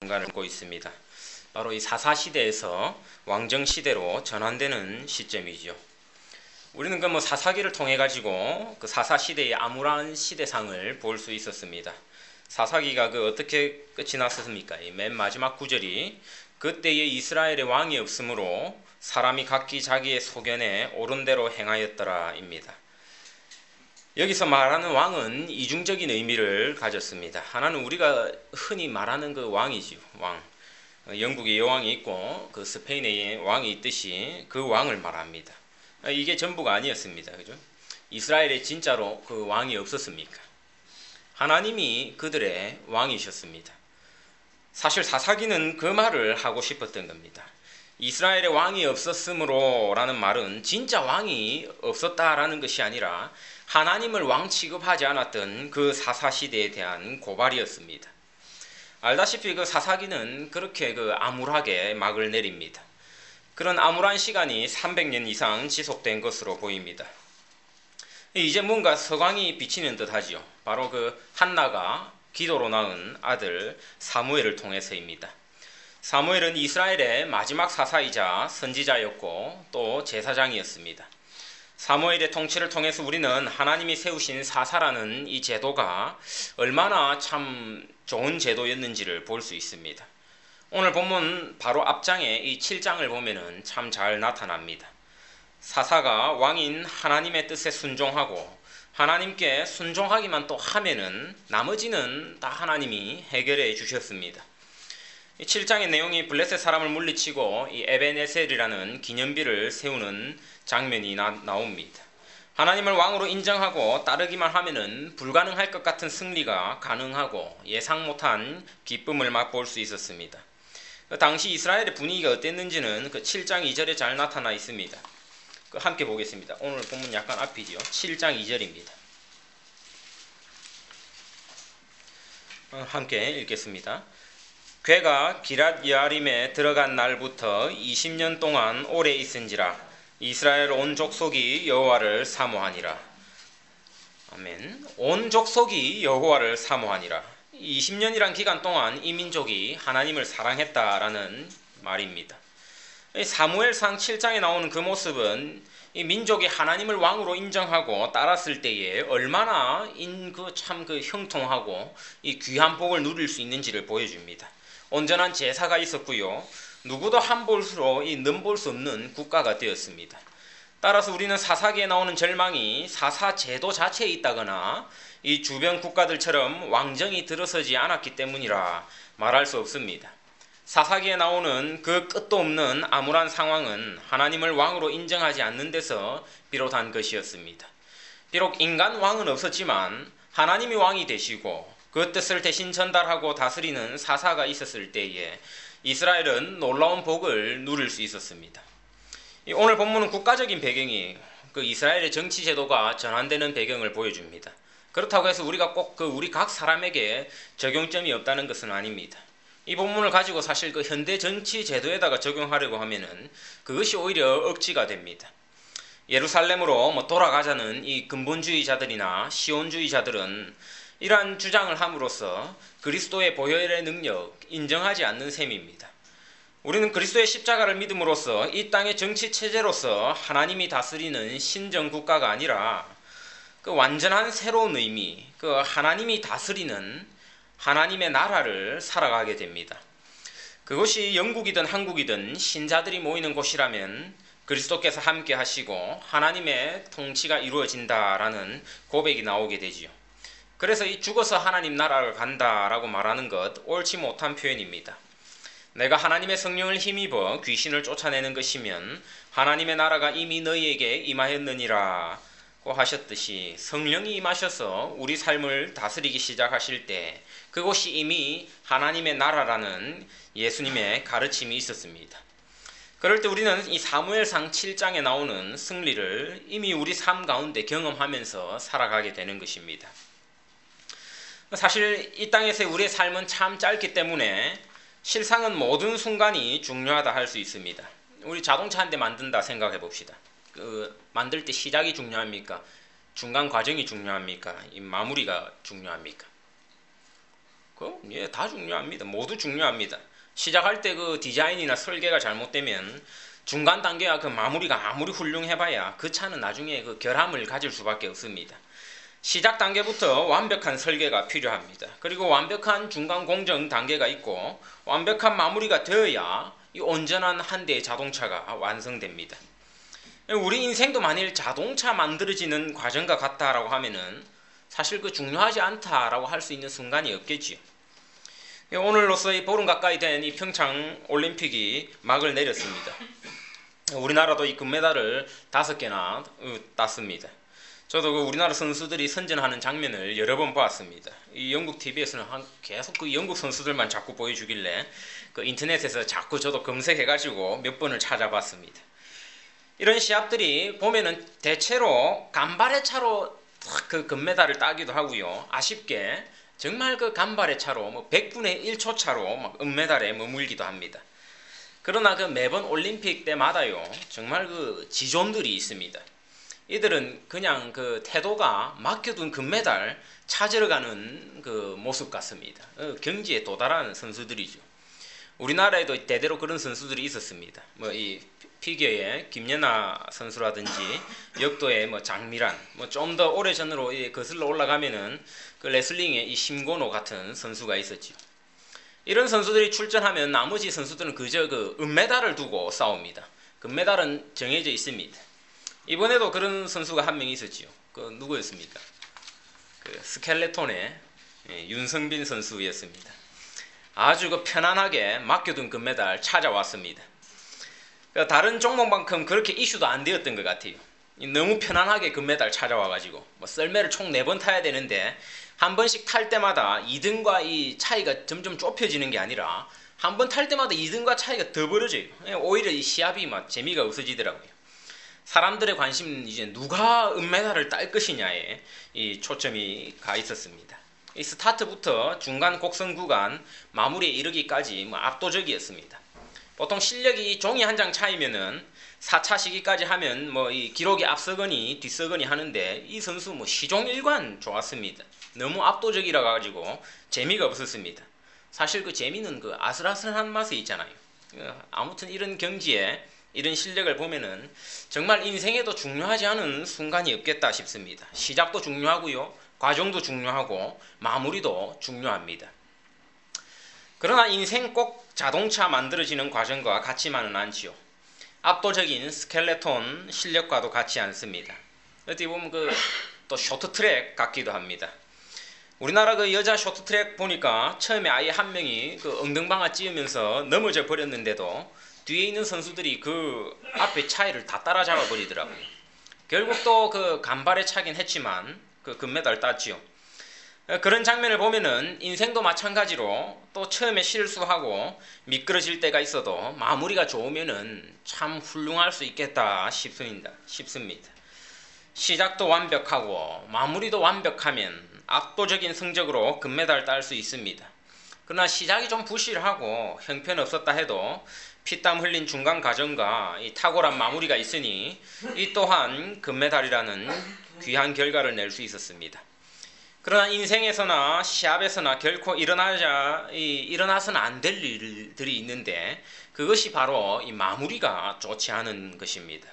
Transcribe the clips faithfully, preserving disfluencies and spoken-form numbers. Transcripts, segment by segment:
순간을 갖고 있습니다. 바로 이 사사시대에서 왕정시대로 전환되는 시점이죠. 우리는 그 뭐 사사기를 통해 가지고 그 사사시대의 암울한 시대상을 볼 수 있었습니다. 사사기가 그 어떻게 끝이 났었습니까? 이 맨 마지막 구절이 그때에 이스라엘의 왕이 없으므로 사람이 각기 자기의 소견에 옳은 대로 행하였더라 입니다. 여기서 말하는 왕은 이중적인 의미를 가졌습니다. 하나는 우리가 흔히 말하는 그 왕이지요. 왕. 영국의 여왕이 있고 그 스페인의 왕이 있듯이 그 왕을 말합니다. 이게 전부가 아니었습니다. 그죠? 이스라엘에 진짜로 그 왕이 없었습니까? 하나님이 그들의 왕이셨습니다. 사실 사사기는 그 말을 하고 싶었던 겁니다. 이스라엘의 왕이 없었으므로 라는 말은 진짜 왕이 없었다라는 것이 아니라 하나님을 왕 취급하지 않았던 그 사사시대에 대한 고발이었습니다. 알다시피 그 사사기는 그렇게 그 암울하게 막을 내립니다. 그런 암울한 시간이 삼백 년 이상 지속된 것으로 보입니다. 이제 뭔가 서광이 비치는 듯 하지요. 바로 그 한나가 기도로 낳은 아들 사무엘을 통해서입니다. 사무엘은 이스라엘의 마지막 사사이자 선지자였고 또 제사장이었습니다. 사무엘의 통치를 통해서 우리는 하나님이 세우신 사사라는 이 제도가 얼마나 참 좋은 제도였는지를 볼 수 있습니다. 오늘 본문 바로 앞장에 이 칠 장을 보면은 참 잘 나타납니다. 사사가 왕인 하나님의 뜻에 순종하고 하나님께 순종하기만 또 하면은 나머지는 다 하나님이 해결해 주셨습니다. 이 칠 장의 내용이 블레셋 사람을 물리치고 이 에벤에셀이라는 기념비를 세우는 장면이 나, 나옵니다. 하나님을 왕으로 인정하고 따르기만 하면은 불가능할 것 같은 승리가 가능하고 예상 못한 기쁨을 맛볼 수 있었습니다. 그 당시 이스라엘의 분위기가 어땠는지는 그 칠 장 이 절에 잘 나타나 있습니다. 그 함께 보겠습니다. 오늘 본문 약간 앞이죠. 칠 장 이 절입니다. 어, 함께 읽겠습니다. 괴가 기랏 여아림에 들어간 날부터 이십 년 동안 오래 있은지라 이스라엘 온 족속이 여호와를 사모하니라. 아멘. 온 족속이 여호와를 사모하니라. 이십 년이란 기간 동안 이 민족이 하나님을 사랑했다라는 말입니다. 사무엘상 칠 장에 나오는 그 모습은 이 민족이 하나님을 왕으로 인정하고 따랐을 때에 얼마나 그 참 그 형통하고 이 귀한 복을 누릴 수 있는지를 보여줍니다. 온전한 제사가 있었고요. 누구도 함볼수로 이 넘볼 수 없는 국가가 되었습니다. 따라서 우리는 사사기에 나오는 절망이 사사 제도 자체에 있다거나 이 주변 국가들처럼 왕정이 들어서지 않았기 때문이라 말할 수 없습니다. 사사기에 나오는 그 끝도 없는 암울한 상황은 하나님을 왕으로 인정하지 않는 데서 비롯한 것이었습니다. 비록 인간 왕은 없었지만 하나님이 왕이 되시고 그 뜻을 대신 전달하고 다스리는 사사가 있었을 때에 이스라엘은 놀라운 복을 누릴 수 있었습니다. 오늘 본문은 국가적인 배경이 그 이스라엘의 정치 제도가 전환되는 배경을 보여줍니다. 그렇다고 해서 우리가 꼭 그 우리 각 사람에게 적용점이 없다는 것은 아닙니다. 이 본문을 가지고 사실 그 현대 정치 제도에다가 적용하려고 하면은 그것이 오히려 억지가 됩니다. 예루살렘으로 뭐 돌아가자는 이 근본주의자들이나 시온주의자들은 이러한 주장을 함으로써 그리스도의 보혈의 능력 인정하지 않는 셈입니다. 우리는 그리스도의 십자가를 믿음으로써 이 땅의 정치 체제로서 하나님이 다스리는 신정 국가가 아니라 그 완전한 새로운 의미, 그 하나님이 다스리는 하나님의 나라를 살아가게 됩니다. 그것이 영국이든 한국이든 신자들이 모이는 곳이라면 그리스도께서 함께 하시고 하나님의 통치가 이루어진다라는 고백이 나오게 되지요. 그래서 이 죽어서 하나님 나라를 간다라고 말하는 것 옳지 못한 표현입니다. 내가 하나님의 성령을 힘입어 귀신을 쫓아내는 것이면 하나님의 나라가 이미 너희에게 임하였느니라 고 하셨듯이 성령이 임하셔서 우리 삶을 다스리기 시작하실 때 그곳이 이미 하나님의 나라라는 예수님의 가르침이 있었습니다. 그럴 때 우리는 이 사무엘상 칠 장에 나오는 승리를 이미 우리 삶 가운데 경험하면서 살아가게 되는 것입니다. 사실 이 땅에서의 우리의 삶은 참 짧기 때문에 실상은 모든 순간이 중요하다 할 수 있습니다. 우리 자동차 한 대 만든다 생각해 봅시다. 그 만들 때 시작이 중요합니까? 중간 과정이 중요합니까? 이 마무리가 중요합니까? 그, 예, 다 중요합니다. 모두 중요합니다. 시작할 때 그 디자인이나 설계가 잘못되면 중간 단계와 그 마무리가 아무리 훌륭해봐야 그 차는 나중에 그 결함을 가질 수밖에 없습니다. 시작 단계부터 완벽한 설계가 필요합니다. 그리고 완벽한 중간 공정 단계가 있고 완벽한 마무리가 되어야 이 온전한 한 대의 자동차가 완성됩니다. 우리 인생도 만일 자동차 만들어지는 과정과 같다라고 하면은 사실 그 중요하지 않다라고 할 수 있는 순간이 없겠지요. 오늘로써 이 보름 가까이 된 이 평창 올림픽이 막을 내렸습니다. 우리나라도 이 금메달을 다섯 개나 땄습니다. 저도 그 우리나라 선수들이 선전하는 장면을 여러 번 보았습니다. 이 영국 티비에서는 계속 그 영국 선수들만 자꾸 보여주길래 그 인터넷에서 자꾸 저도 검색해가지고 몇 번을 찾아봤습니다. 이런 시합들이 보면은 대체로 간발의 차로 그 금메달을 따기도 하고요. 아쉽게 정말 그 간발의 차로 뭐 백분의 일 초 차로 막 은메달에 머물기도 합니다. 그러나 그 매번 올림픽 때마다요 정말 그 지존들이 있습니다. 이들은 그냥 그 태도가 맡겨둔 금메달 찾으러 가는 그 모습 같습니다. 어, 경지에 도달하는 선수들이죠. 우리나라에도 대대로 그런 선수들이 있었습니다. 뭐 이 피겨의 김연아 선수라든지 역도의 뭐 장미란, 뭐 좀 더 오래 전으로 거슬러 올라가면은 그 레슬링의 이 심건호 같은 선수가 있었죠. 이런 선수들이 출전하면 나머지 선수들은 그저 그 은메달을 두고 싸웁니다. 금메달은 정해져 있습니다. 이번에도 그런 선수가 한 명 있었지요. 그 누구였습니까? 그 스켈레톤의 예, 윤성빈 선수였습니다. 아주 그 편안하게 맡겨둔 금메달 찾아왔습니다. 그 다른 종목만큼 그렇게 이슈도 안 되었던 것 같아요. 너무 편안하게 금메달 찾아와가지고 뭐 썰매를 총 네 번 타야 되는데 한 번씩 탈 때마다 이 등과 이 차이가 점점 좁혀지는 게 아니라 한 번 탈 때마다 이 등과 차이가 더 벌어져요. 오히려 이 시합이 막 재미가 없어지더라고요. 사람들의 관심은 이제 누가 은메달을 딸 것이냐에 이 초점이 가 있었습니다. 이 스타트부터 중간 곡선 구간 마무리에 이르기까지 뭐 압도적이었습니다. 보통 실력이 종이 한 장 차이면은 사 차 시기까지 하면 뭐 이 기록이 앞서거니 뒤서거니 하는데 이 선수 뭐 시종일관 좋았습니다. 너무 압도적이라 가지고 재미가 없었습니다. 사실 그 재미는 그 아슬아슬한 맛이 있잖아요. 아무튼 이런 경지에 이런 실력을 보면은 정말 인생에도 중요하지 않은 순간이 없겠다 싶습니다. 시작도 중요하고요. 과정도 중요하고 마무리도 중요합니다. 그러나 인생 꼭 자동차 만들어지는 과정과 같지만은 않지요. 압도적인 스켈레톤 실력과도 같지 않습니다. 어떻게 보면 그 또 쇼트트랙 같기도 합니다. 우리나라 그 여자 쇼트트랙 보니까 처음에 아예 한 명이 그 엉덩방아 찧으면서 넘어져 버렸는데도 뒤에 있는 선수들이 그 앞에 차이를 다 따라잡아 버리더라고요. 결국 또 그 간발의 차긴 했지만 그 금메달 땄지요. 그런 장면을 보면은 인생도 마찬가지로 또 처음에 실수하고 미끄러질 때가 있어도 마무리가 좋으면은 참 훌륭할 수 있겠다 싶습니다. 싶습니다. 시작도 완벽하고 마무리도 완벽하면 압도적인 성적으로 금메달 딸 수 있습니다. 그러나 시작이 좀 부실하고 형편없었다 해도 피땀 흘린 중간 과정과 이 탁월한 마무리가 있으니 이 또한 금메달이라는 귀한 결과를 낼 수 있었습니다. 그러나 인생에서나 시합에서나 결코 일어나자 이, 일어나서는 안 될 일들이 있는데 그것이 바로 이 마무리가 좋지 않은 것입니다.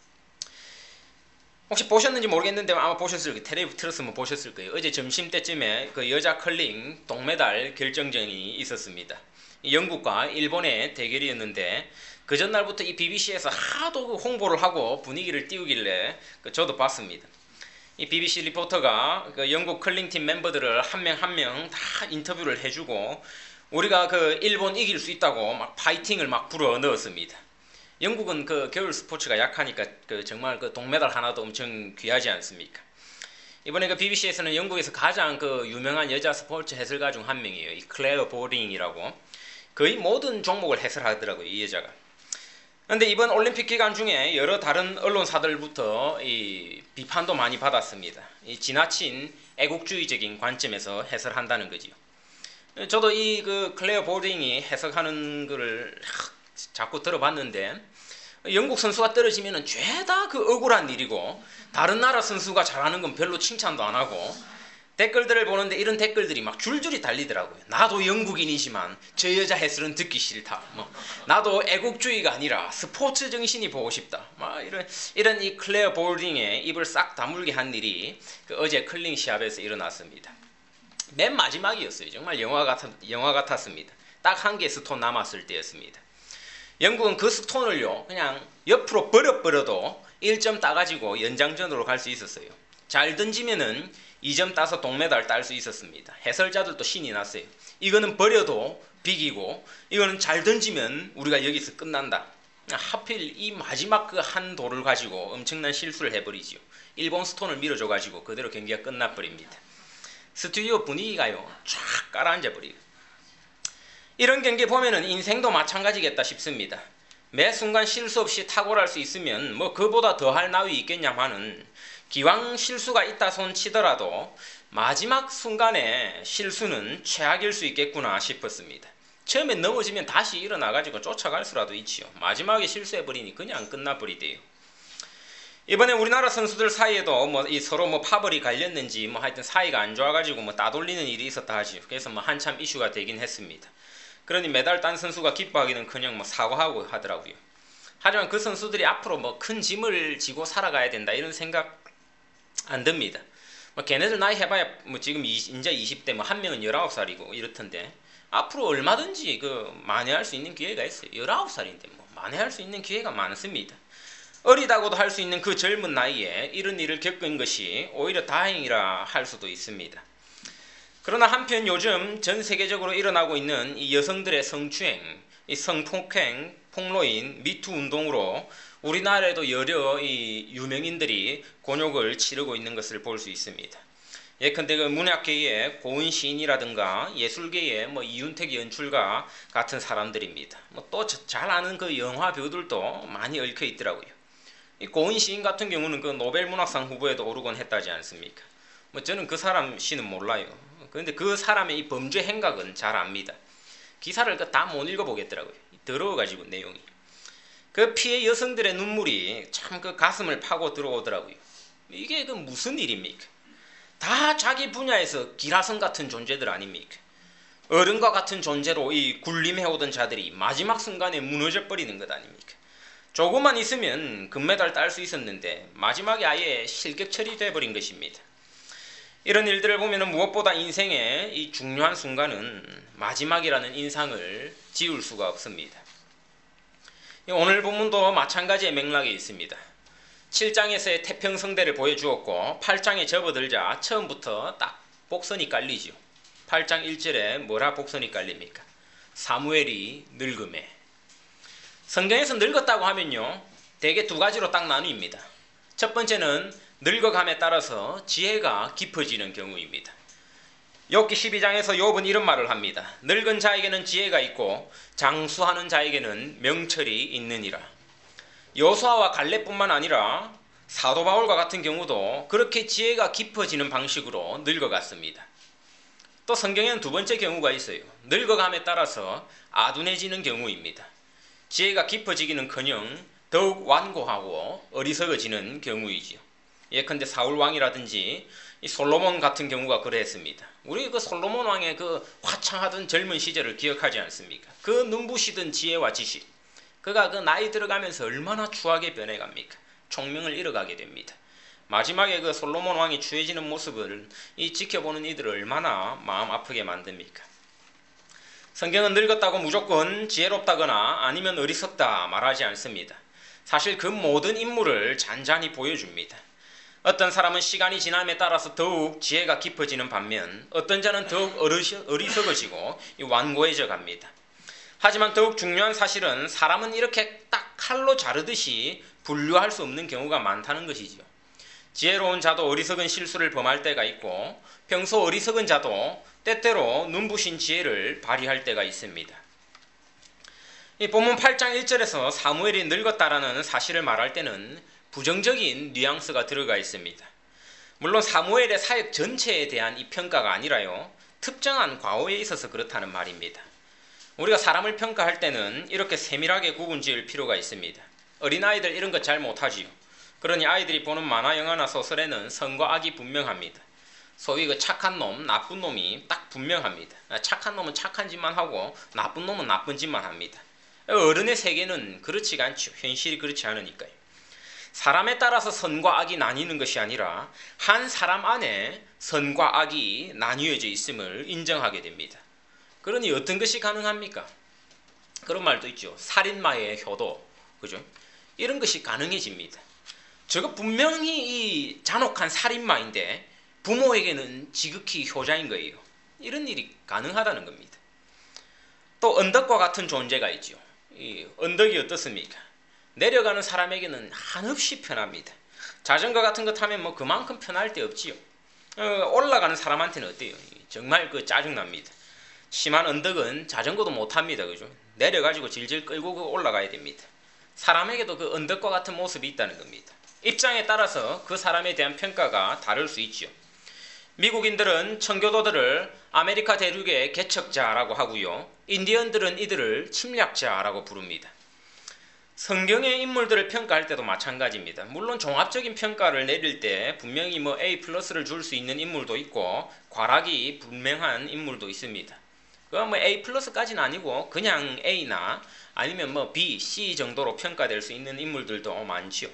혹시 보셨는지 모르겠는데 아마 보셨을 거예요. 텔레비전 틀었으면 보셨을 거예요. 어제 점심 때쯤에 그 여자 컬링 동메달 결정전이 있었습니다. 영국과 일본의 대결이었는데 그 전날부터 이 비비씨에서 하도 그 홍보를 하고 분위기를 띄우길래 그 저도 봤습니다. 이 비비씨 리포터가 그 영국 컬링팀 멤버들을 한 명 한 명 다 인터뷰를 해주고 우리가 그 일본 이길 수 있다고 막 파이팅을 막 불어 넣었습니다. 영국은 그 겨울 스포츠가 약하니까 그 정말 그 동메달 하나도 엄청 귀하지 않습니까? 이번에 그 비비씨에서는 영국에서 가장 그 유명한 여자 스포츠 해설가 중 한 명이에요. 이 클레어 보링이라고 거의 모든 종목을 해설하더라고요, 이 여자가. 그런데 이번 올림픽 기간 중에 여러 다른 언론사들부터 이 비판도 많이 받았습니다. 이 지나친 애국주의적인 관점에서 해설한다는 거지요. 저도 이 그 클레어 보링이 해석하는 거를 자꾸 들어봤는데 영국 선수가 떨어지면은 죄다 그 억울한 일이고 다른 나라 선수가 잘하는 건 별로 칭찬도 안 하고 댓글들을 보는데 이런 댓글들이 막 줄줄이 달리더라고요. 나도 영국인이지만 저 여자 해설은 듣기 싫다. 뭐 나도 애국주의가 아니라 스포츠 정신이 보고 싶다. 막 이런 이런 이 클레어 볼딩의 입을 싹 다물게 한 일이 그 어제 클링 시합에서 일어났습니다. 맨 마지막이었어요. 정말 영화 같았, 영화 같았습니다. 딱 한 개 스톤 남았을 때였습니다. 영국은 그 스톤을요 그냥 옆으로 버려버려도 일 점 따가지고 연장전으로 갈 수 있었어요. 잘 던지면은 이 점 따서 동메달 딸 수 있었습니다. 해설자들도 신이 났어요. 이거는 버려도 비기고 이거는 잘 던지면 우리가 여기서 끝난다. 하필 이 마지막 그 한 돌을 가지고 엄청난 실수를 해버리죠. 일본 스톤을 밀어줘가지고 그대로 경기가 끝나버립니다. 스튜디오 분위기가요 쫙 깔아앉아버려요. 이런 경기 보면은 인생도 마찬가지겠다 싶습니다. 매 순간 실수 없이 탁월할 수 있으면 뭐 그보다 더할 나위 있겠냐마는 기왕 실수가 있다 손 치더라도 마지막 순간에 실수는 최악일 수 있겠구나 싶었습니다. 처음에 넘어지면 다시 일어나가지고 쫓아갈 수라도 있지요. 마지막에 실수해버리니 그냥 끝나버리대요. 이번에 우리나라 선수들 사이에도 뭐 이 서로 뭐 파벌이 갈렸는지 뭐 하여튼 사이가 안 좋아가지고 뭐 따돌리는 일이 있었다 하지요. 그래서 뭐 한참 이슈가 되긴 했습니다. 그러니 메달 딴 선수가 기뻐하기는 그냥 뭐 사과하고 하더라고요. 하지만 그 선수들이 앞으로 뭐 큰 짐을 지고 살아가야 된다 이런 생각 안 듭니다. 뭐 걔네들 나이 해봐야 뭐 지금 이제 이십 대 뭐 한 명은 열아홉 살이고 이렇던데 앞으로 얼마든지 그 만회할 수 있는 기회가 있어요. 열아홉 살인데 뭐 만회할 수 있는 기회가 많습니다. 어리다고도 할 수 있는 그 젊은 나이에 이런 일을 겪은 것이 오히려 다행이라 할 수도 있습니다. 그러나 한편 요즘 전 세계적으로 일어나고 있는 이 여성들의 성추행, 이 성폭행, 폭로인, 미투 운동으로 우리나라에도 여러 이 유명인들이 곤욕을 치르고 있는 것을 볼 수 있습니다. 예컨대 그 문학계의 고은 시인이라든가 예술계의 뭐 이윤택 연출가 같은 사람들입니다. 뭐 또 잘 아는 그 영화 배우들도 많이 얽혀 있더라고요. 이 고은 시인 같은 경우는 그 노벨 문학상 후보에도 오르곤 했다지 않습니까? 뭐 저는 그 사람 시는 몰라요. 그런데 그 사람의 이 범죄 행각은 잘 압니다. 기사를 다 못 읽어보겠더라고요. 더러워가지고 내용이. 그 피해 여성들의 눈물이 참 그 가슴을 파고 들어오더라고요. 이게 그 무슨 일입니까? 다 자기 분야에서 기라성 같은 존재들 아닙니까? 어른과 같은 존재로 이 군림해오던 자들이 마지막 순간에 무너져 버리는 것 아닙니까? 조금만 있으면 금메달 딸 수 있었는데 마지막에 아예 실격 처리돼 버린 것입니다. 이런 일들을 보면 무엇보다 인생의 이 중요한 순간은 마지막이라는 인상을 지울 수가 없습니다. 오늘 본문도 마찬가지의 맥락에 있습니다. 칠 장에서의 태평성대를 보여주었고 팔 장에 접어들자 처음부터 딱 복선이 깔리죠. 팔 장 일 절에 뭐라 복선이 깔립니까? 사무엘이 늙음에. 성경에서 늙었다고 하면요 대개 두 가지로 딱 나뉩니다. 첫 번째는 늙어감에 따라서 지혜가 깊어지는 경우입니다. 욥기 십이 장에서 욥은 이런 말을 합니다. 늙은 자에게는 지혜가 있고 장수하는 자에게는 명철이 있느니라. 여호수아와 갈렙뿐만 아니라 사도 바울과 같은 경우도 그렇게 지혜가 깊어지는 방식으로 늙어갔습니다. 또 성경에는 두 번째 경우가 있어요. 늙어감에 따라서 아둔해지는 경우입니다. 지혜가 깊어지기는커녕 더욱 완고하고 어리석어지는 경우이지요. 예컨대 사울 왕이라든지 이 솔로몬 같은 경우가 그랬습니다. 우리 그 솔로몬 왕의 그 화창하던 젊은 시절을 기억하지 않습니까? 그 눈부시던 지혜와 지식, 그가 그 나이 들어가면서 얼마나 추하게 변해갑니까? 총명을 잃어가게 됩니다. 마지막에 그 솔로몬 왕이 추해지는 모습을 이 지켜보는 이들을 얼마나 마음 아프게 만듭니까? 성경은 늙었다고 무조건 지혜롭다거나 아니면 어리석다 말하지 않습니다. 사실 그 모든 인물을 잔잔히 보여줍니다. 어떤 사람은 시간이 지남에 따라서 더욱 지혜가 깊어지는 반면 어떤 자는 더욱 어리석어지고 완고해져 갑니다. 하지만 더욱 중요한 사실은 사람은 이렇게 딱 칼로 자르듯이 분류할 수 없는 경우가 많다는 것이지요. 지혜로운 자도 어리석은 실수를 범할 때가 있고 평소 어리석은 자도 때때로 눈부신 지혜를 발휘할 때가 있습니다. 이 본문 팔 장 일 절에서 사무엘이 늙었다라는 사실을 말할 때는 부정적인 뉘앙스가 들어가 있습니다. 물론 사무엘의 사역 전체에 대한 이 평가가 아니라요, 특정한 과오에 있어서 그렇다는 말입니다. 우리가 사람을 평가할 때는 이렇게 세밀하게 구분 지을 필요가 있습니다. 어린아이들 이런 거 잘 못하지요. 그러니 아이들이 보는 만화, 영화나 소설에는 선과 악이 분명합니다. 소위 그 착한 놈, 나쁜 놈이 딱 분명합니다. 착한 놈은 착한 짓만 하고 나쁜 놈은 나쁜 짓만 합니다. 어른의 세계는 그렇지가 않죠. 현실이 그렇지 않으니까요. 사람에 따라서 선과 악이 나뉘는 것이 아니라 한 사람 안에 선과 악이 나뉘어져 있음을 인정하게 됩니다. 그러니 어떤 것이 가능합니까? 그런 말도 있죠. 살인마의 효도, 그죠? 이런 것이 가능해집니다. 저거 분명히 이 잔혹한 살인마인데 부모에게는 지극히 효자인 거예요. 이런 일이 가능하다는 겁니다. 또 언덕과 같은 존재가 있죠. 이 언덕이 어떻습니까? 내려가는 사람에게는 한없이 편합니다. 자전거 같은 거 타면 뭐 그만큼 편할 데 없지요. 어, 올라가는 사람한테는 어때요? 정말 그 짜증납니다. 심한 언덕은 자전거도 못 탑니다. 그죠? 내려가지고 질질 끌고 그 올라가야 됩니다. 사람에게도 그 언덕과 같은 모습이 있다는 겁니다. 입장에 따라서 그 사람에 대한 평가가 다를 수 있죠. 미국인들은 청교도들을 아메리카 대륙의 개척자라고 하고요. 인디언들은 이들을 침략자라고 부릅니다. 성경의 인물들을 평가할 때도 마찬가지입니다. 물론 종합적인 평가를 내릴 때 분명히 뭐 A 플러스를 줄 수 있는 인물도 있고 과락이 분명한 인물도 있습니다. 그건 뭐 A 플러스까지는 아니고 그냥 A나 아니면 뭐 B, C 정도로 평가될 수 있는 인물들도 많지요.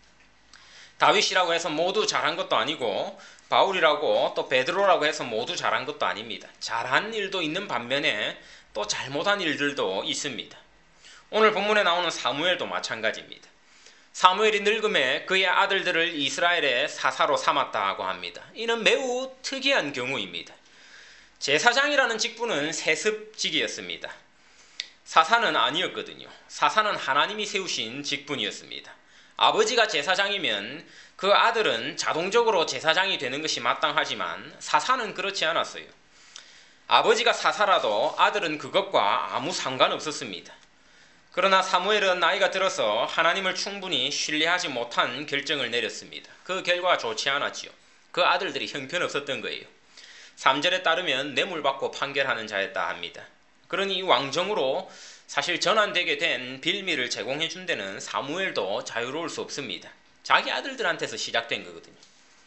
다윗이라고 해서 모두 잘한 것도 아니고 바울이라고 또 베드로라고 해서 모두 잘한 것도 아닙니다. 잘한 일도 있는 반면에 또 잘못한 일들도 있습니다. 오늘 본문에 나오는 사무엘도 마찬가지입니다. 사무엘이 늙음에 그의 아들들을 이스라엘의 사사로 삼았다고 합니다. 이는 매우 특이한 경우입니다. 제사장이라는 직분은 세습직이었습니다. 사사는 아니었거든요. 사사는 하나님이 세우신 직분이었습니다. 아버지가 제사장이면 그 아들은 자동적으로 제사장이 되는 것이 마땅하지만 사사는 그렇지 않았어요. 아버지가 사사라도 아들은 그것과 아무 상관없었습니다. 그러나 사무엘은 나이가 들어서 하나님을 충분히 신뢰하지 못한 결정을 내렸습니다. 그 결과가 좋지 않았지요. 그 아들들이 형편없었던 거예요. 삼 절에 따르면 뇌물받고 판결하는 자였다 합니다. 그러니 왕정으로 사실 전환되게 된 빌미를 제공해 준 데는 사무엘도 자유로울 수 없습니다. 자기 아들들한테서 시작된 거거든요.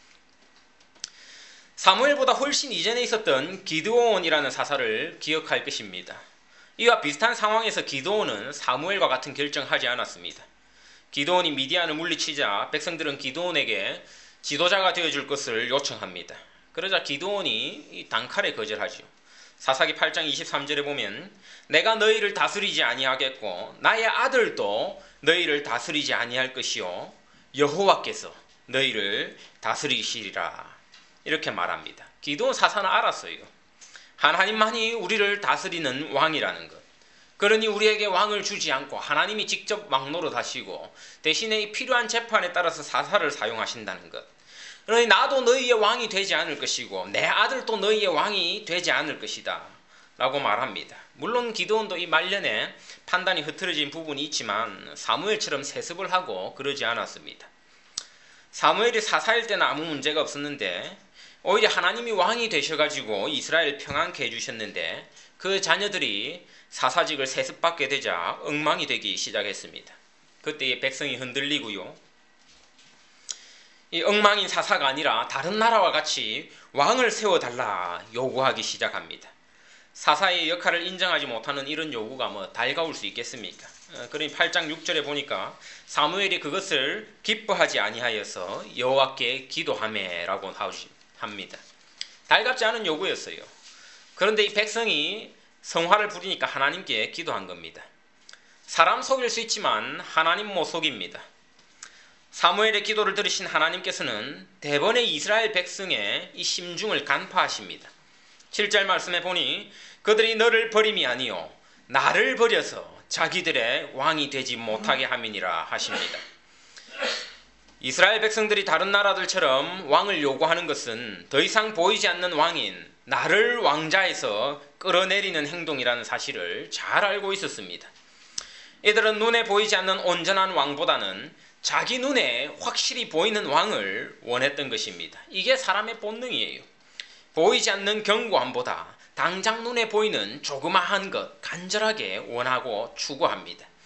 사무엘보다 훨씬 이전에 있었던 기드온이라는 사사를 기억할 것입니다. 이와 비슷한 상황에서 기드온은 사무엘과 같은 결정하지 않았습니다. 기드온이 미디안을 물리치자 백성들은 기드온에게 지도자가 되어줄 것을 요청합니다. 그러자 기드온이 단칼에 거절하죠. 사사기 팔 장 이십삼 절에 보면 내가 너희를 다스리지 아니하겠고 나의 아들도 너희를 다스리지 아니할 것이요 여호와께서 너희를 다스리시리라 이렇게 말합니다. 기드온 사사는 알았어요. 하나님만이 우리를 다스리는 왕이라는 것. 그러니 우리에게 왕을 주지 않고 하나님이 직접 왕노릇 하시고 대신에 필요한 재판에 따라서 사사를 사용하신다는 것. 그러니 나도 너희의 왕이 되지 않을 것이고 내 아들도 너희의 왕이 되지 않을 것이다 라고 말합니다. 물론 기드온도 이 말년에 판단이 흐트러진 부분이 있지만 사무엘처럼 세습을 하고 그러지 않았습니다. 사무엘이 사사일 때는 아무 문제가 없었는데 오히려 하나님이 왕이 되셔가지고 이스라엘 평안케 해주셨는데 그 자녀들이 사사직을 세습받게 되자 엉망이 되기 시작했습니다. 그때 백성이 흔들리고요. 이 엉망인 사사가 아니라 다른 나라와 같이 왕을 세워달라 요구하기 시작합니다. 사사의 역할을 인정하지 못하는 이런 요구가 뭐 달가울 수 있겠습니까? 그러니 팔 장 육 절에 보니까 사무엘이 그것을 기뻐하지 아니하여서 여호와께 기도하매라고 합니다. 달갑지 않은 요구였어요. 그런데 이 백성이 성화를 부리니까 하나님께 기도한 겁니다. 사람 속일 수 있지만 하나님 못 속입니다. 사무엘의 기도를 들으신 하나님께서는 대번에 이스라엘 백성의 이 심중을 간파하십니다. 칠 절 말씀에 보니 그들이 너를 버림이 아니요 나를 버려서 자기들의 왕이 되지 못하게 함이니라 하십니다. 이스라엘 백성들이 다른 나라들처럼 왕을 요구하는 것은 더 이상 보이지 않는 왕인 나를 왕자에서 끌어내리는 행동이라는 사실을 잘 알고 있었습니다. 이들은 눈에 보이지 않는 온전한 왕보다는 자기 눈에 확실히 보이는 왕을 원했던 것입니다. 이게 사람의 본능이에요. 보이지 않는 견고함보다 당장 눈에 보이는 조그마한 것 간절하게 원하고 추구합니다.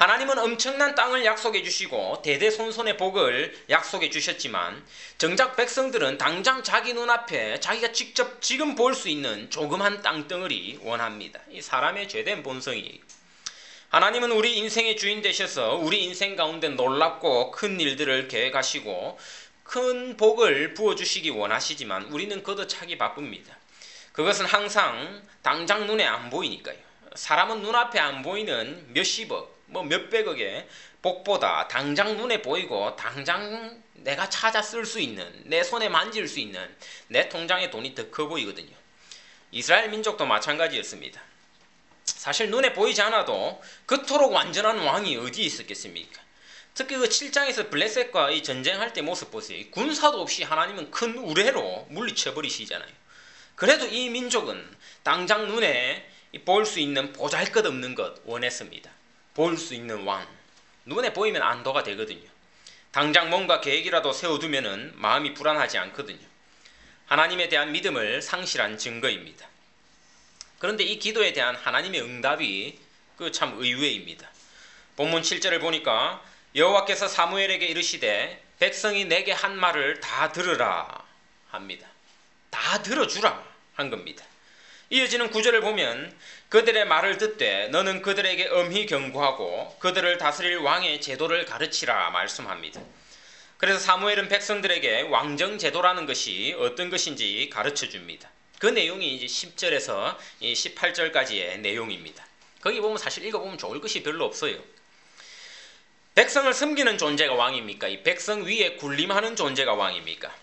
하나님은 엄청난 땅을 약속해 주시고 대대손손의 복을 약속해 주셨지만 정작 백성들은 당장 자기 눈앞에 자기가 직접 지금 볼 수 있는 조그만 땅덩어리 원합니다. 이 사람의 죄된 본성이에요. 하나님은 우리 인생의 주인 되셔서 우리 인생 가운데 놀랍고 큰 일들을 계획하시고 큰 복을 부어주시기 원하시지만 우리는 걷어차기 바쁩니다. 그것은 항상 당장 눈에 안 보이니까요. 사람은 눈앞에 안 보이는 몇십억, 뭐 몇백억의 복보다 당장 눈에 보이고 당장 내가 찾아 쓸 수 있는, 내 손에 만질 수 있는 내 통장의 돈이 더 커 보이거든요. 이스라엘 민족도 마찬가지였습니다. 사실 눈에 보이지 않아도 그토록 완전한 왕이 어디에 있었겠습니까? 특히 그 칠 장에서 블레셋과 이 전쟁할 때 모습 보세요. 군사도 없이 하나님은 큰 우레로 물리쳐버리시잖아요. 그래도 이 민족은 당장 눈에 볼 수 있는 보잘것없는 것 원했습니다. 볼 수 있는 왕. 눈에 보이면 안도가 되거든요. 당장 뭔가 계획이라도 세워두면 마음이 불안하지 않거든요. 하나님에 대한 믿음을 상실한 증거입니다. 그런데 이 기도에 대한 하나님의 응답이 그 참 의외입니다. 본문 칠 절을 보니까 여호와께서 사무엘에게 이르시되 백성이 내게 한 말을 다 들으라 합니다. 다 들어주라 한 겁니다. 이어지는 구절을 보면 그들의 말을 듣되 너는 그들에게 엄히 경고하고 그들을 다스릴 왕의 제도를 가르치라 말씀합니다. 그래서 사무엘은 백성들에게 왕정 제도라는 것이 어떤 것인지 가르쳐 줍니다. 그 내용이 이제 십 절에서 십팔 절까지의 내용입니다. 거기 보면 사실 읽어보면 좋을 것이 별로 없어요. 백성을 섬기는 존재가 왕입니까? 이 백성 위에 군림하는 존재가 왕입니까?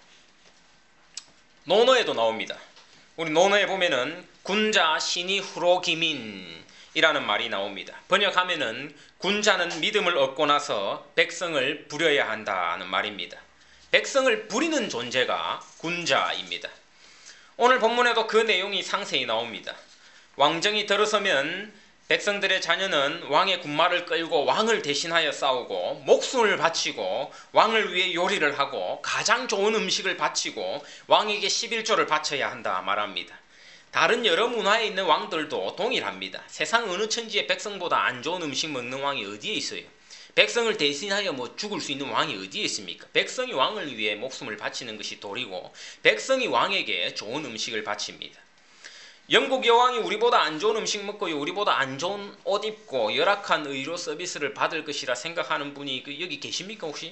논어에도 나옵니다. 우리 논어에 보면은 군자 신이 후로기민이라는 말이 나옵니다. 번역하면은 군자는 믿음을 얻고 나서 백성을 부려야 한다는 말입니다. 백성을 부리는 존재가 군자입니다. 오늘 본문에도 그 내용이 상세히 나옵니다. 왕정이 들어서면 백성들의 자녀는 왕의 군마를 끌고 왕을 대신하여 싸우고 목숨을 바치고 왕을 위해 요리를 하고 가장 좋은 음식을 바치고 왕에게 십일조를 바쳐야 한다 말합니다. 다른 여러 문화에 있는 왕들도 동일합니다. 세상 어느 천지에 백성보다 안 좋은 음식 먹는 왕이 어디에 있어요? 백성을 대신하여 뭐 죽을 수 있는 왕이 어디에 있습니까? 백성이 왕을 위해 목숨을 바치는 것이 도리고 백성이 왕에게 좋은 음식을 바칩니다. 영국 여왕이 우리보다 안 좋은 음식 먹고 우리보다 안 좋은 옷 입고 열악한 의료 서비스를 받을 것이라 생각하는 분이 그 여기 계십니까 혹시?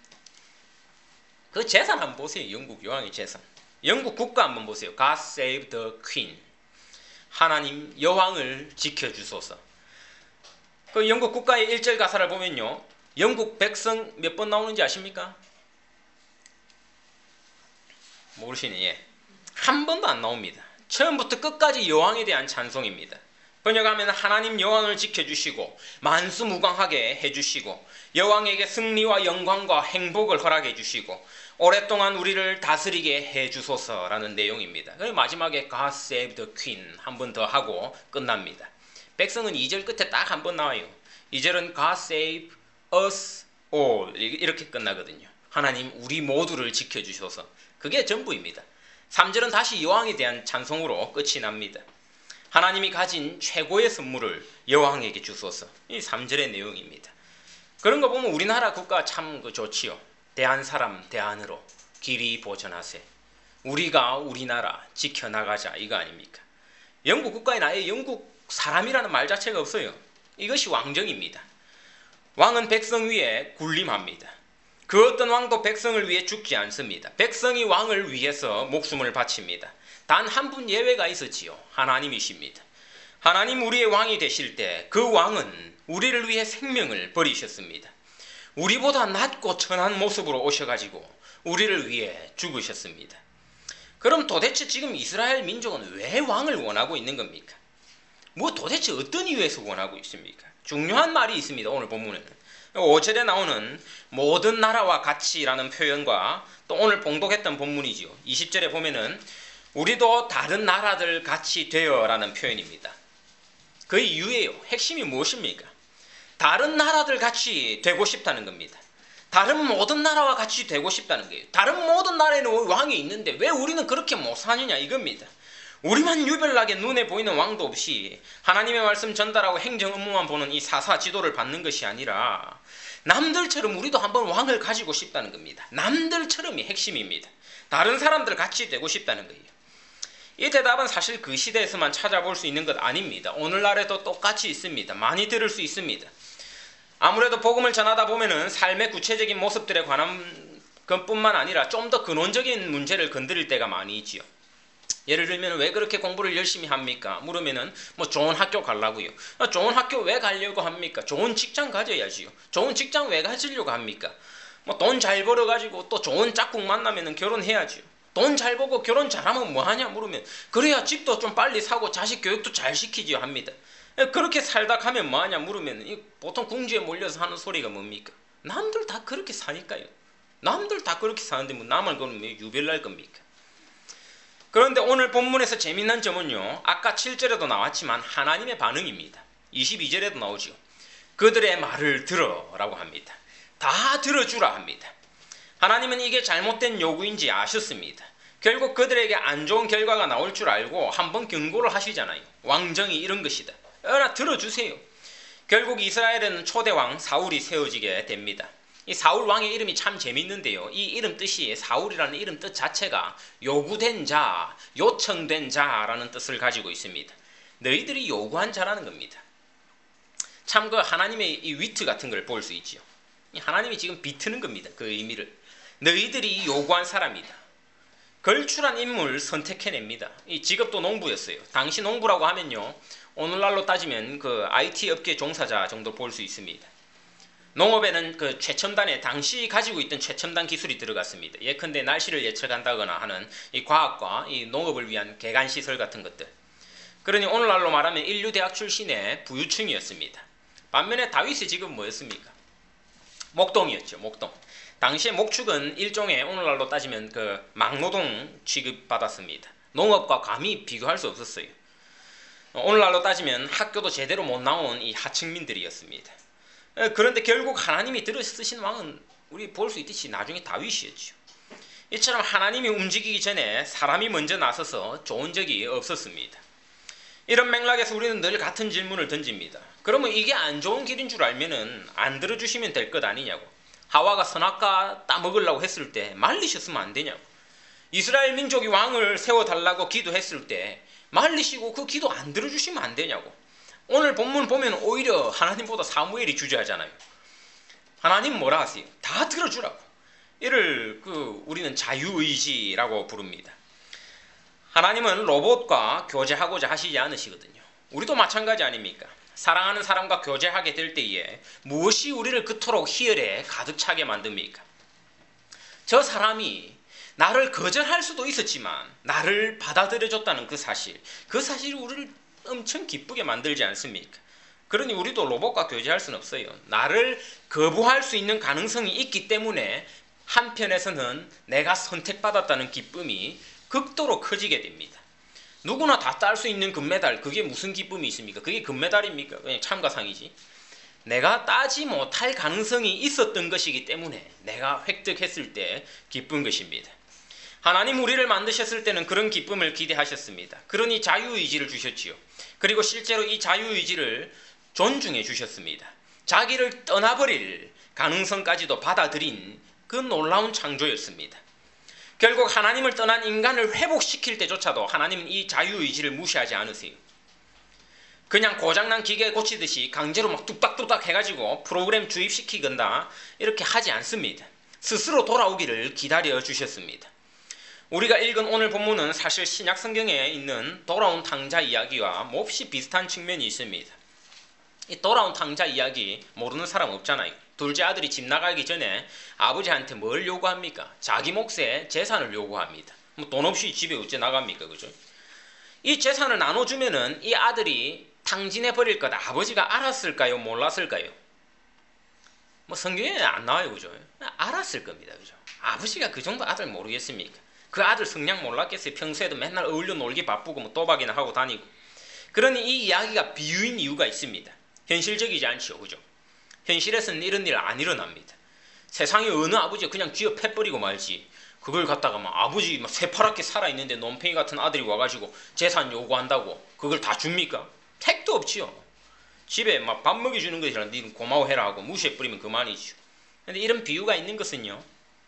그 재산 한번 보세요. 영국 여왕의 재산. 영국 국가 한번 보세요. God save the Queen. 하나님 여왕을 지켜주소서. 그 영국 국가의 일 절 가사를 보면요. 영국 백성 몇 번 나오는지 아십니까? 모르시네. 예. 한 번도 안 나옵니다. 처음부터 끝까지 여왕에 대한 찬송입니다. 번역하면 하나님 여왕을 지켜주시고 만수무강하게 해주시고 여왕에게 승리와 영광과 행복을 허락해 주시고 오랫동안 우리를 다스리게 해주소서라는 내용입니다. 그리고 마지막에 God save the Queen 한 번 더 하고 끝납니다. 백성은 이 절 끝에 딱 한 번 나와요. 이 절은 God save us all 이렇게 끝나거든요. 하나님 우리 모두를 지켜주셔서 그게 전부입니다. 삼 절은 다시 여왕에 대한 찬송으로 끝이 납니다. 하나님이 가진 최고의 선물을 여왕에게 주소서. 이 삼 절의 내용입니다. 그런 거 보면 우리나라 국가 참 좋지요. 대한 사람 대안으로 길이 보전하세. 우리가 우리나라 지켜나가자 이거 아닙니까? 영국 국가에 아예 영국 사람이라는 말 자체가 없어요. 이것이 왕정입니다. 왕은 백성 위에 군림합니다. 그 어떤 왕도 백성을 위해 죽지 않습니다. 백성이 왕을 위해서 목숨을 바칩니다. 단 한 분 예외가 있었지요. 하나님이십니다. 하나님 우리의 왕이 되실 때 그 왕은 우리를 위해 생명을 버리셨습니다. 우리보다 낮고 천한 모습으로 오셔가지고 우리를 위해 죽으셨습니다. 그럼 도대체 지금 이스라엘 민족은 왜 왕을 원하고 있는 겁니까? 뭐 도대체 어떤 이유에서 원하고 있습니까? 중요한 말이 있습니다. 오늘 본문에는. 오 절에 나오는 모든 나라와 같이라는 표현과 또 오늘 봉독했던 본문이지요. 이십 절에 보면은 우리도 다른 나라들 같이 되어라는 표현입니다. 그 이유예요. 핵심이 무엇입니까? 다른 나라들 같이 되고 싶다는 겁니다. 다른 모든 나라와 같이 되고 싶다는 거예요. 다른 모든 나라에는 왕이 있는데 왜 우리는 그렇게 못 사느냐 이겁니다. 우리만 유별나게 눈에 보이는 왕도 없이 하나님의 말씀 전달하고 행정 업무만 보는 이 사사 지도를 받는 것이 아니라 남들처럼 우리도 한번 왕을 가지고 싶다는 겁니다. 남들처럼이 핵심입니다. 다른 사람들 같이 되고 싶다는 거예요. 이 대답은 사실 그 시대에서만 찾아볼 수 있는 것 아닙니다. 오늘날에도 똑같이 있습니다. 많이 들을 수 있습니다. 아무래도 복음을 전하다 보면은 삶의 구체적인 모습들에 관한 것뿐만 아니라 좀 더 근원적인 문제를 건드릴 때가 많이 있지요. 예를 들면 왜 그렇게 공부를 열심히 합니까? 물으면은 뭐 좋은 학교 가려고요. 좋은 학교 왜 가려고 합니까? 좋은 직장 가져야지요. 좋은 직장 왜 가지려고 합니까? 뭐 돈 잘 벌어가지고 또 좋은 짝꿍 만나면은 결혼해야지요. 돈 잘 벌고 결혼 잘하면 뭐하냐 물으면 그래야 집도 좀 빨리 사고 자식 교육도 잘 시키지요 합니다. 그렇게 살다 가면 뭐하냐 물으면 보통 궁지에 몰려서 하는 소리가 뭡니까? 남들 다 그렇게 사니까요. 남들 다 그렇게 사는데 뭐 나만 그러면 유별날 겁니까? 그런데 오늘 본문에서 재미난 점은요, 아까 칠 절에도 나왔지만 하나님의 반응입니다. 이십이 절에도 나오죠. 그들의 말을 들어 라고 합니다. 다 들어주라 합니다. 하나님은 이게 잘못된 요구인지 아셨습니다. 결국 그들에게 안 좋은 결과가 나올 줄 알고 한번 경고를 하시잖아요. 왕정이 이런 것이다. 그러나 들어주세요. 결국 이스라엘에는 초대왕 사울이 세워지게 됩니다. 이 사울 왕의 이름이 참 재밌는데요. 이 이름 뜻이 사울이라는 이름 뜻 자체가 요구된 자, 요청된 자라는 뜻을 가지고 있습니다. 너희들이 요구한 자라는 겁니다. 참 그 하나님의 이 위트 같은 걸 볼 수 있지요. 하나님이 지금 비트는 겁니다. 그 의미를. 너희들이 요구한 사람이다. 걸출한 인물 선택해냅니다. 이 직업도 농부였어요. 당시 농부라고 하면요, 오늘날로 따지면 그 아이티 업계 종사자 정도 볼 수 있습니다. 농업에는 그 최첨단의 당시 가지고 있던 최첨단 기술이 들어갔습니다. 예컨대 날씨를 예측한다거나 하는 이 과학과 이 농업을 위한 개간 시설 같은 것들. 그러니 오늘날로 말하면 인류대학 출신의 부유층이었습니다. 반면에 다윗의 직업은 뭐였습니까? 목동이었죠. 목동. 당시에 목축은 일종의 오늘날로 따지면 그 막노동 취급받았습니다. 농업과 감히 비교할 수 없었어요. 오늘날로 따지면 학교도 제대로 못 나온 이 하층민들이었습니다. 그런데 결국 하나님이 들어 쓰신 왕은 우리 볼 수 있듯이 나중에 다윗이었죠. 이처럼 하나님이 움직이기 전에 사람이 먼저 나서서 좋은 적이 없었습니다. 이런 맥락에서 우리는 늘 같은 질문을 던집니다. 그러면 이게 안 좋은 길인 줄 알면은 안 들어주시면 될 것 아니냐고. 하와가 선악과 따먹으려고 했을 때 말리셨으면 안 되냐고. 이스라엘 민족이 왕을 세워달라고 기도했을 때 말리시고 그 기도 안 들어주시면 안 되냐고. 오늘 본문 보면 오히려 하나님보다 사무엘이 주저하잖아요. 하나님 뭐라 하세요? 다 들어주라고. 이를 그 우리는 자유의지라고 부릅니다. 하나님은 로봇과 교제하고자 하시지 않으시거든요. 우리도 마찬가지 아닙니까? 사랑하는 사람과 교제하게 될 때에 무엇이 우리를 그토록 희열에 가득 차게 만듭니까? 저 사람이 나를 거절할 수도 있었지만 나를 받아들여줬다는 그 사실, 그 사실이 우리를 엄청 기쁘게 만들지 않습니까? 그러니 우리도 로봇과 교제할 수는 없어요. 나를 거부할 수 있는 가능성이 있기 때문에 한편에서는 내가 선택받았다는 기쁨이 극도로 커지게 됩니다. 누구나 다 딸 수 있는 금메달, 그게 무슨 기쁨이 있습니까? 그게 금메달입니까? 그냥 참가상이지. 내가 따지 못할 가능성이 있었던 것이기 때문에 내가 획득했을 때 기쁜 것입니다. 하나님 우리를 만드셨을 때는 그런 기쁨을 기대하셨습니다. 그러니 자유의지를 주셨지요. 그리고 실제로 이 자유의지를 존중해 주셨습니다. 자기를 떠나버릴 가능성까지도 받아들인 그 놀라운 창조였습니다. 결국 하나님을 떠난 인간을 회복시킬 때조차도 하나님은 이 자유의지를 무시하지 않으세요. 그냥 고장난 기계 고치듯이 강제로 막 뚝딱뚝딱 해가지고 프로그램 주입시키건다 이렇게 하지 않습니다. 스스로 돌아오기를 기다려 주셨습니다. 우리가 읽은 오늘 본문은 사실 신약 성경에 있는 돌아온 탕자 이야기와 몹시 비슷한 측면이 있습니다. 이 돌아온 탕자 이야기 모르는 사람 없잖아요. 둘째 아들이 집 나가기 전에 아버지한테 뭘 요구합니까? 자기 몫의 재산을 요구합니다. 뭐 돈 없이 집에 어째 나갑니까? 그죠? 이 재산을 나눠주면은 이 아들이 탕진해 버릴 것 아버지가 알았을까요? 몰랐을까요? 뭐 성경에 안 나와요. 그죠? 알았을 겁니다. 그죠? 아버지가 그 정도 아들 모르겠습니까? 그 아들 성량 몰랐겠어요. 평소에도 맨날 어울려 놀기 바쁘고 뭐 또박이나 하고 다니고. 그러니 이 이야기가 비유인 이유가 있습니다. 현실적이지 않죠. 그죠? 현실에서는 이런 일 안 일어납니다. 세상에 어느 아버지가 그냥 쥐어 패버리고 말지 그걸 갖다가 막 아버지 막 새파랗게 살아있는데 논팽이 같은 아들이 와가지고 재산 요구한다고 그걸 다 줍니까? 택도 없지요. 집에 막 밥 먹여주는 것이라 니 고마워해라 하고 무시해버리면 그만이죠. 근데 이런 비유가 있는 것은요,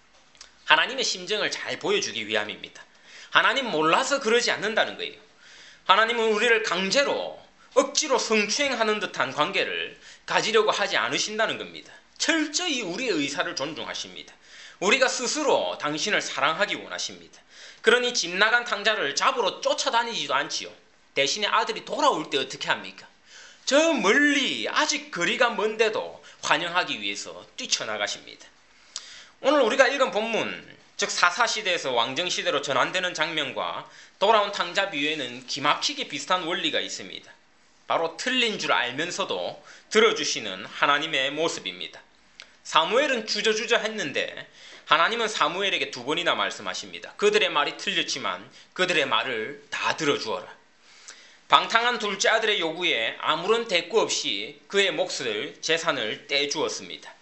하나님의 심정을 잘 보여주기 위함입니다. 하나님 몰라서 그러지 않는다는 거예요. 하나님은 우리를 강제로 억지로 성추행하는 듯한 관계를 가지려고 하지 않으신다는 겁니다. 철저히 우리의 의사를 존중하십니다. 우리가 스스로 당신을 사랑하기 원하십니다. 그러니 집 나간 탕자를 잡으러 쫓아다니지도 않지요. 대신에 아들이 돌아올 때 어떻게 합니까? 저 멀리 아직 거리가 먼데도 환영하기 위해서 뛰쳐나가십니다. 오늘 우리가 읽은 본문, 즉 사사시대에서 왕정시대로 전환되는 장면과 돌아온 탕자 비유에는 기막히게 비슷한 원리가 있습니다. 바로 틀린 줄 알면서도 들어주시는 하나님의 모습입니다. 사무엘은 주저주저 했는데 하나님은 사무엘에게 두 번이나 말씀하십니다. 그들의 말이 틀렸지만 그들의 말을 다 들어주어라. 방탕한 둘째 아들의 요구에 아무런 대꾸 없이 그의 몫을 재산을 떼주었습니다.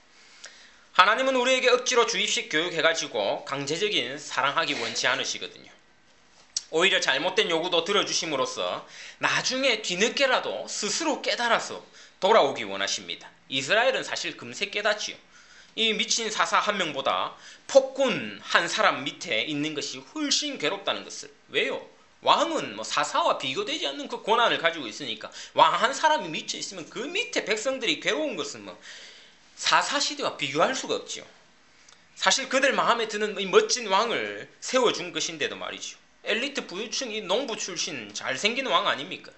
하나님은 우리에게 억지로 주입식 교육해가지고 강제적인 사랑하기 원치 않으시거든요. 오히려 잘못된 요구도 들어주심으로써 나중에 뒤늦게라도 스스로 깨달아서 돌아오기 원하십니다. 이스라엘은 사실 금세 깨닫지요. 이 미친 사사 한 명보다 폭군 한 사람 밑에 있는 것이 훨씬 괴롭다는 것을. 왜요? 왕은 뭐 사사와 비교되지 않는 그 고난을 가지고 있으니까 왕 한 사람이 미쳐 있으면 그 밑에 백성들이 괴로운 것은 뭐 사사시대와 비교할 수가 없지요. 사실 그들 마음에 드는 이 멋진 왕을 세워준 것인데도 말이죠. 엘리트 부유층 이 농부 출신 잘생긴 왕 아닙니까?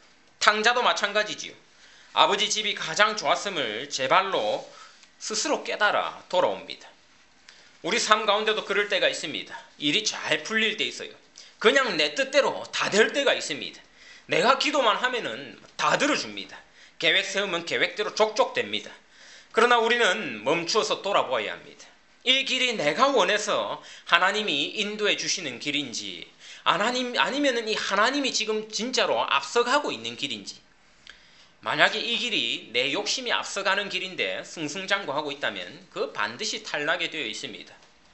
탕자도 마찬가지지요. 아버지 집이 가장 좋았음을 제 발로 스스로 깨달아 돌아옵니다. 우리 삶 가운데도 그럴 때가 있습니다. 일이 잘 풀릴 때 있어요. 그냥 내 뜻대로 다 될 때가 있습니다. 내가 기도만 하면은 다 들어줍니다. 계획 세우면 계획대로 족족 됩니다. 그러나 우리는 멈추어서 돌아보아야 합니다. 이 길이 내가 원해서 하나님이 인도해 주시는 길인지 하나님, 아니면은 이 하나님이 지금 진짜로 앞서가고 있는 길인지. 만약에 이 길이 내 욕심이 앞서가는 길인데 승승장구하고 있다면 그 반드시 탈락이 되어 있습니다.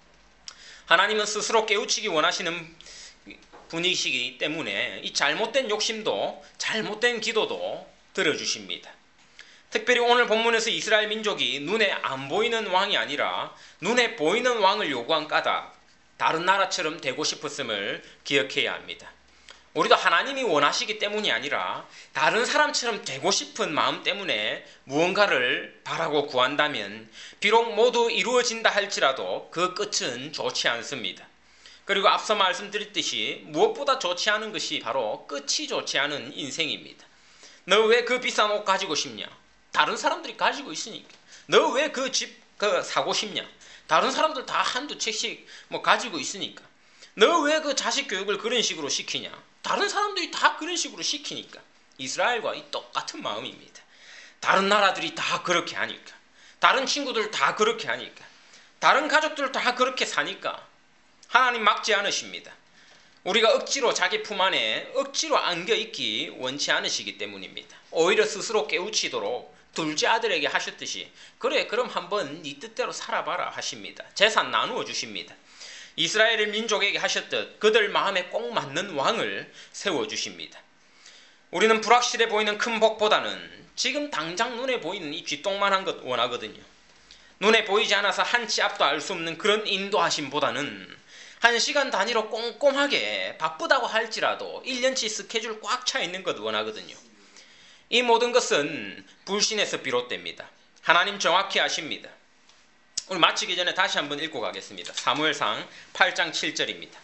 하나님은 스스로 깨우치기 원하시는 분이시기 때문에 이 잘못된 욕심도 잘못된 기도도 들어주십니다. 특별히 오늘 본문에서 이스라엘 민족이 눈에 안 보이는 왕이 아니라 눈에 보이는 왕을 요구한 까닭, 다른 나라처럼 되고 싶었음을 기억해야 합니다. 우리도 하나님이 원하시기 때문이 아니라 다른 사람처럼 되고 싶은 마음 때문에 무언가를 바라고 구한다면 비록 모두 이루어진다 할지라도 그 끝은 좋지 않습니다. 그리고 앞서 말씀드렸듯이 무엇보다 좋지 않은 것이 바로 끝이 좋지 않은 인생입니다. 너 왜 그 비싼 옷 가지고 싶냐? 다른 사람들이 가지고 있으니까. 너 왜 그 집 그 사고 싶냐? 다른 사람들 다 한두 채씩 뭐 가지고 있으니까. 너 왜 그 자식 교육을 그런 식으로 시키냐? 다른 사람들이 다 그런 식으로 시키니까. 이스라엘과 이 똑같은 마음입니다. 다른 나라들이 다 그렇게 하니까. 다른 친구들 다 그렇게 하니까. 다른 가족들 다 그렇게 사니까. 하나님 막지 않으십니다. 우리가 억지로 자기 품 안에 억지로 안겨있기 원치 않으시기 때문입니다. 오히려 스스로 깨우치도록 둘째 아들에게 하셨듯이 그래 그럼 한번 네 뜻대로 살아봐라 하십니다. 재산 나누어 주십니다. 이스라엘 민족에게 하셨듯 그들 마음에 꼭 맞는 왕을 세워주십니다. 우리는 불확실해 보이는 큰 복보다는 지금 당장 눈에 보이는 이 쥐똥만한 것 원하거든요. 눈에 보이지 않아서 한 치 앞도 알 수 없는 그런 인도하심보다는 한 시간 단위로 꼼꼼하게 바쁘다고 할지라도 일 년치 스케줄 꽉 차 있는 것 원하거든요. 이 모든 것은 불신에서 비롯됩니다. 하나님 정확히 아십니다. 오늘 마치기 전에 다시 한번 읽고 가겠습니다. 사무엘상 팔 장 칠 절입니다.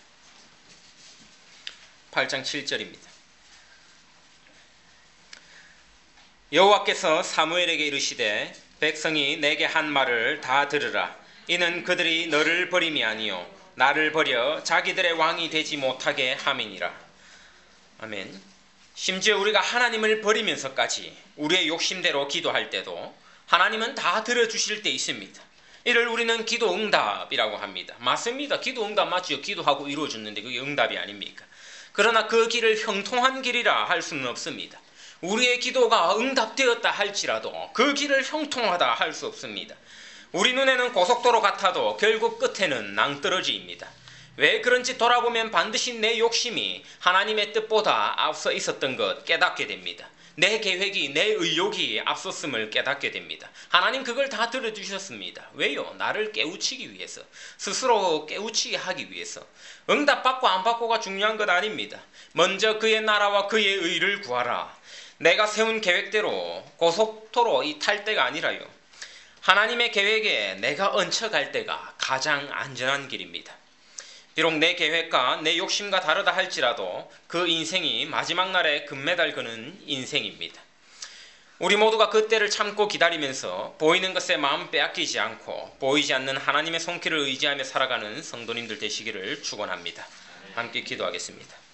팔 장 칠 절입니다. 여호와께서 사무엘에게 이르시되 백성이 내게 한 말을 다 들으라. 이는 그들이 너를 버림이 아니요 나를 버려 자기들의 왕이 되지 못하게 함이니라. 아멘. 심지어 우리가 하나님을 버리면서까지 우리의 욕심대로 기도할 때도 하나님은 다 들어주실 때 있습니다. 이를 우리는 기도 응답이라고 합니다. 맞습니다. 기도 응답 맞죠. 기도하고 이루어졌는데 그게 응답이 아닙니까? 그러나 그 길을 형통한 길이라 할 수는 없습니다. 우리의 기도가 응답되었다 할지라도 그 길을 형통하다 할 수 없습니다. 우리 눈에는 고속도로 같아도 결국 끝에는 낭떠러지입니다. 왜 그런지 돌아보면 반드시 내 욕심이 하나님의 뜻보다 앞서 있었던 것 깨닫게 됩니다. 내 계획이, 내 의욕이 앞섰음을 깨닫게 됩니다. 하나님 그걸 다 들어주셨습니다. 왜요? 나를 깨우치기 위해서, 스스로 깨우치게 하기 위해서. 응답받고 안 받고가 중요한 것 아닙니다. 먼저 그의 나라와 그의 의를 구하라. 내가 세운 계획대로 고속도로 이 탈 때가 아니라요. 하나님의 계획에 내가 얹혀갈 때가 가장 안전한 길입니다. 비록 내 계획과 내 욕심과 다르다 할지라도 그 인생이 마지막 날에 금메달 거는 인생입니다. 우리 모두가 그때를 참고 기다리면서 보이는 것에 마음 빼앗기지 않고 보이지 않는 하나님의 손길을 의지하며 살아가는 성도님들 되시기를 축원합니다. 함께 기도하겠습니다.